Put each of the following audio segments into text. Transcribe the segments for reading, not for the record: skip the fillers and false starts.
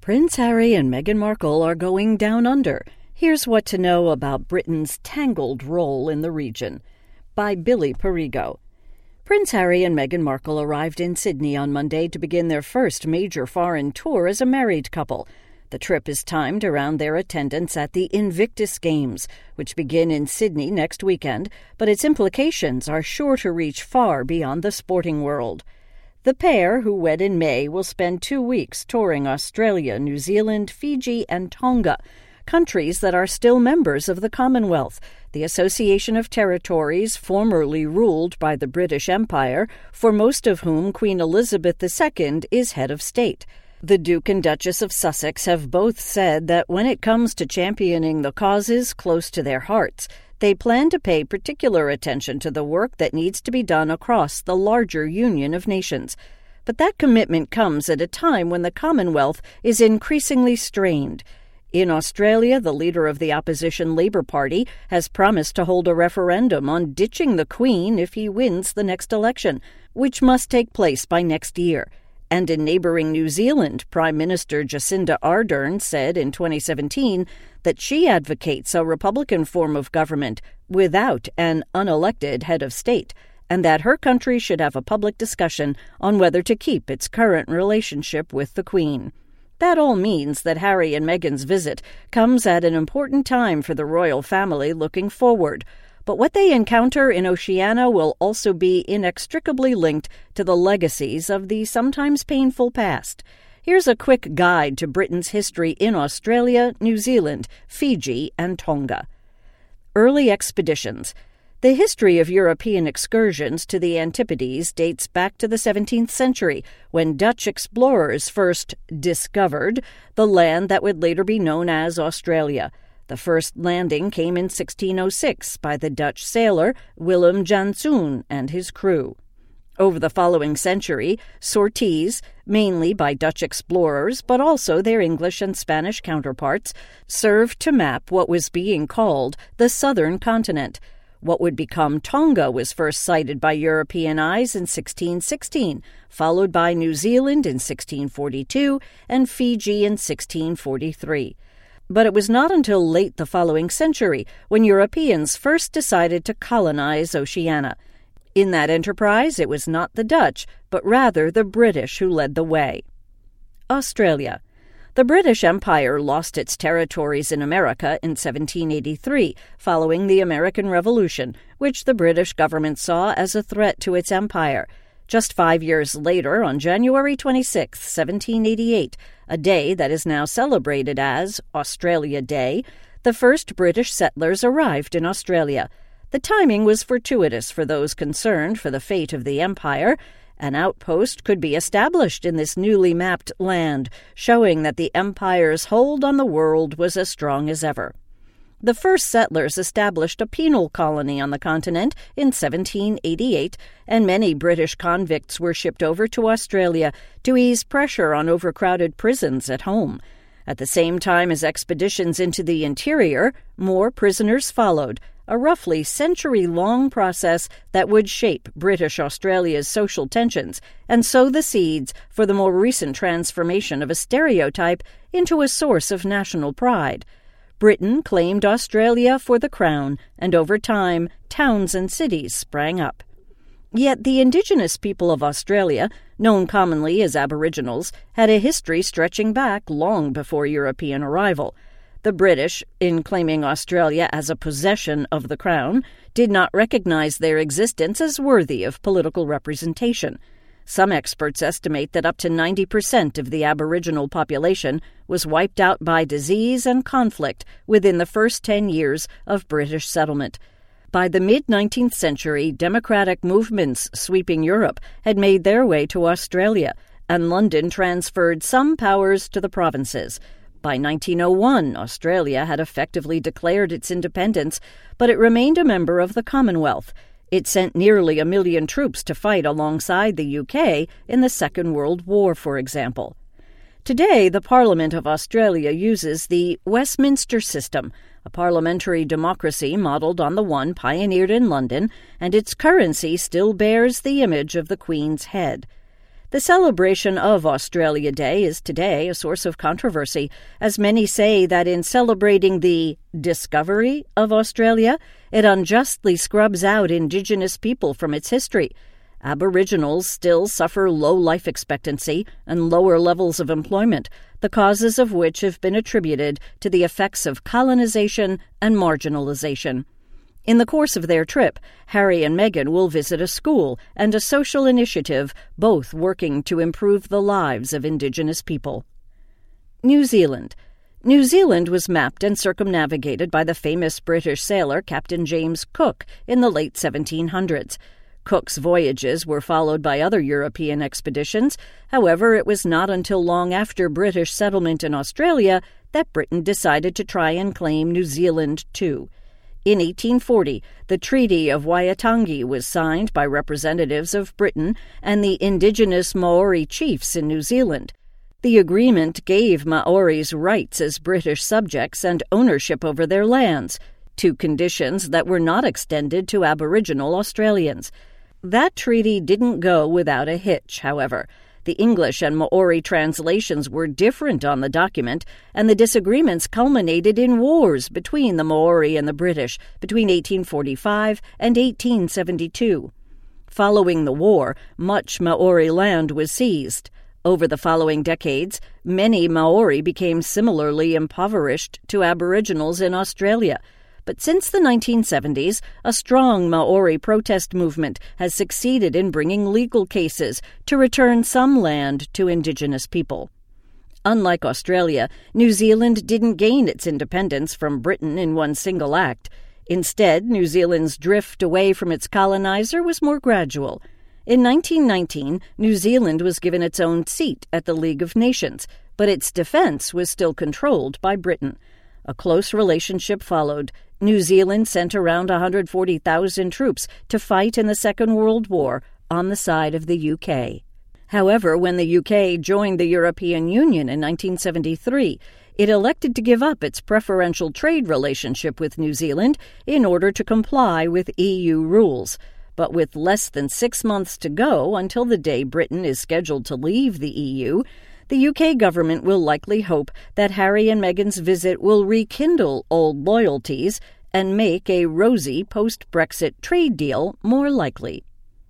Prince Harry and Meghan Markle are going down under. Here's what to know about Britain's tangled role in the region. By Billy Perigo. Prince Harry and Meghan Markle arrived in Sydney on Monday to begin their first major foreign tour as a married couple. The trip is timed around their attendance at the Invictus Games, which begin in Sydney next weekend, but its implications are sure to reach far beyond the sporting world. The pair, who wed in May, will spend 2 weeks touring Australia, New Zealand, Fiji, and Tonga, countries that are still members of the Commonwealth, the association of territories formerly ruled by the British Empire, for most of whom Queen Elizabeth II is head of state. The Duke and Duchess of Sussex have both said that when it comes to championing the causes close to their hearts, they plan to pay particular attention to the work that needs to be done across the larger union of nations. But that commitment comes at a time when the Commonwealth is increasingly strained. In Australia, the leader of the opposition Labour Party has promised to hold a referendum on ditching the Queen if he wins the next election, which must take place by next year. And in neighbouring New Zealand, Prime Minister Jacinda Ardern said in 2017 that she advocates a Republican form of government without an unelected head of state, and that her country should have a public discussion on whether to keep its current relationship with the Queen. That all means that Harry and Meghan's visit comes at an important time for the royal family looking forward. But what they encounter in Oceania will also be inextricably linked to the legacies of the sometimes painful past. Here's a quick guide to Britain's history in Australia, New Zealand, Fiji, and Tonga. Early expeditions. The history of European excursions to the Antipodes dates back to the 17th century, when Dutch explorers first discovered the land that would later be known as Australia. The first landing came in 1606 by the Dutch sailor Willem Janszoon and his crew. Over the following century, sorties, mainly by Dutch explorers but also their English and Spanish counterparts, served to map what was being called the southern continent. What would become Tonga was first sighted by European eyes in 1616, followed by New Zealand in 1642 and Fiji in 1643. But it was not until late the following century when Europeans first decided to colonize Oceania. In that enterprise, it was not the Dutch, but rather the British who led the way. Australia. The British Empire lost its territories in America in 1783, following the American Revolution, which the British government saw as a threat to its empire. Just 5 years later, on January 26, 1788, a day that is now celebrated as Australia Day, the first British settlers arrived in Australia. The timing was fortuitous for those concerned for the fate of the empire. An outpost could be established in this newly mapped land, showing that the empire's hold on the world was as strong as ever. The first settlers established a penal colony on the continent in 1788, and many British convicts were shipped over to Australia to ease pressure on overcrowded prisons at home. At the same time as expeditions into the interior, more prisoners followed, a roughly century-long process that would shape British Australia's social tensions and sow the seeds for the more recent transformation of a stereotype into a source of national pride. Britain claimed Australia for the crown, and over time, towns and cities sprang up. Yet the indigenous people of Australia, known commonly as Aboriginals, had a history stretching back long before European arrival. The British, in claiming Australia as a possession of the crown, did not recognize their existence as worthy of political representation. Some experts estimate that up to 90% of the Aboriginal population was wiped out by disease and conflict within the first 10 years of British settlement. By the mid-19th century, democratic movements sweeping Europe had made their way to Australia, and London transferred some powers to the provinces. By 1901, Australia had effectively declared its independence, but it remained a member of the Commonwealth. It sent nearly 1 million troops to fight alongside the UK in the Second World War, for example. Today, the Parliament of Australia uses the Westminster system, a parliamentary democracy modeled on the one pioneered in London, and its currency still bears the image of the Queen's head. The celebration of Australia Day is today a source of controversy, as many say that in celebrating the discovery of Australia, it unjustly scrubs out Indigenous people from its history. Aboriginals still suffer low life expectancy and lower levels of employment, the causes of which have been attributed to the effects of colonization and marginalization. In the course of their trip, Harry and Meghan will visit a school and a social initiative, both working to improve the lives of Indigenous people. New Zealand. New Zealand was mapped and circumnavigated by the famous British sailor Captain James Cook in the late 1700s. Cook's voyages were followed by other European expeditions. However, it was not until long after British settlement in Australia that Britain decided to try and claim New Zealand too. In 1840, the Treaty of Waitangi was signed by representatives of Britain and the indigenous Maori chiefs in New Zealand. The agreement gave Maoris rights as British subjects and ownership over their lands, two conditions that were not extended to Aboriginal Australians. That treaty didn't go without a hitch, however. The English and Maori translations were different on the document, and the disagreements culminated in wars between the Maori and the British between 1845 and 1872. Following the war, much Maori land was seized. Over the following decades, many Maori became similarly impoverished to Aboriginals in Australia. But since the 1970s, a strong Maori protest movement has succeeded in bringing legal cases to return some land to Indigenous people. Unlike Australia, New Zealand didn't gain its independence from Britain in one single act. Instead, New Zealand's drift away from its colonizer was more gradual. In 1919, New Zealand was given its own seat at the League of Nations, but its defense was still controlled by Britain. A close relationship followed. New Zealand sent around 140,000 troops to fight in the Second World War on the side of the UK. However, when the UK joined the European Union in 1973, it elected to give up its preferential trade relationship with New Zealand in order to comply with EU rules. But with less than 6 months to go until the day Britain is scheduled to leave the EU, the UK government will likely hope that Harry and Meghan's visit will rekindle old loyalties and make a rosy post-Brexit trade deal more likely.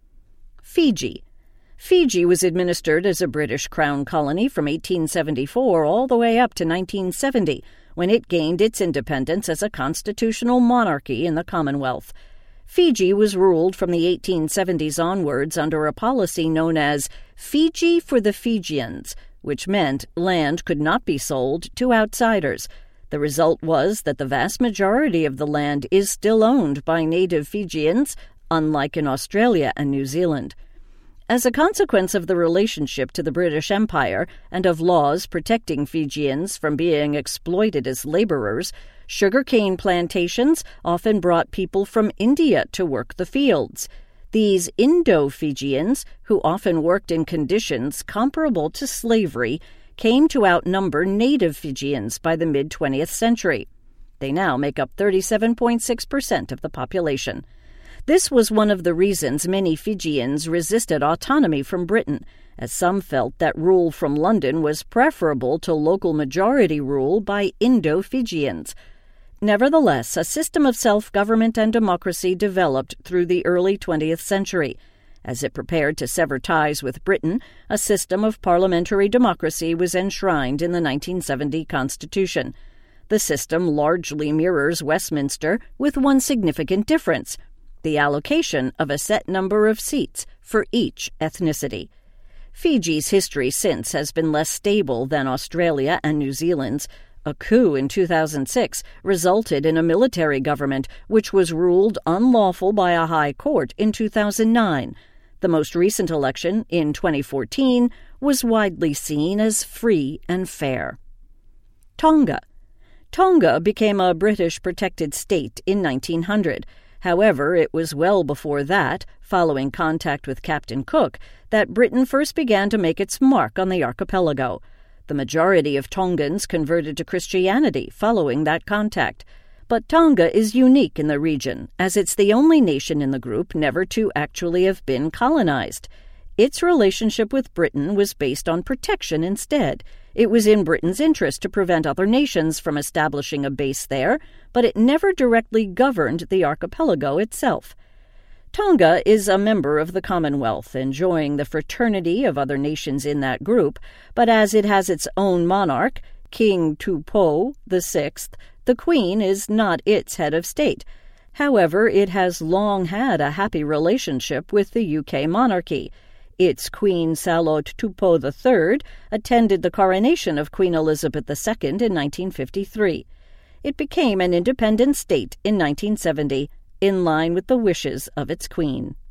Fiji. Fiji was administered as a British Crown colony from 1874 all the way up to 1970, when it gained its independence as a constitutional monarchy in the Commonwealth. Fiji was ruled from the 1870s onwards under a policy known as Fiji for the Fijians, which meant land could not be sold to outsiders. The result was that the vast majority of the land is still owned by native Fijians, unlike in Australia and New Zealand. As a consequence of the relationship to the British Empire and of laws protecting Fijians from being exploited as laborers, sugarcane plantations often brought people from India to work the fields. These Indo-Fijians, who often worked in conditions comparable to slavery, came to outnumber native Fijians by the mid-20th century. They now make up 37.6% of the population. This was one of the reasons many Fijians resisted autonomy from Britain, as some felt that rule from London was preferable to local majority rule by Indo-Fijians. Nevertheless, a system of self-government and democracy developed through the early 20th century. As it prepared to sever ties with Britain, a system of parliamentary democracy was enshrined in the 1970 Constitution. The system largely mirrors Westminster, with one significant difference: the allocation of a set number of seats for each ethnicity. Fiji's history since has been less stable than Australia and New Zealand's. A coup in 2006 resulted in a military government which was ruled unlawful by a high court in 2009. The most recent election, in 2014, was widely seen as free and fair. Tonga. Tonga became a British protected state in 1900. However, it was well before that, following contact with Captain Cook, that Britain first began to make its mark on the archipelago. The majority of Tongans converted to Christianity following that contact. But Tonga is unique in the region, as it's the only nation in the group never to actually have been colonized. Its relationship with Britain was based on protection instead. It was in Britain's interest to prevent other nations from establishing a base there, but it never directly governed the archipelago itself. Tonga is a member of the Commonwealth, enjoying the fraternity of other nations in that group, but as it has its own monarch, King Tupou VI, the Queen is not its head of state. However, it has long had a happy relationship with the UK monarchy. Its Queen Salote Tupou III attended the coronation of Queen Elizabeth II in 1953. It became an independent state in 1970, in line with the wishes of its queen.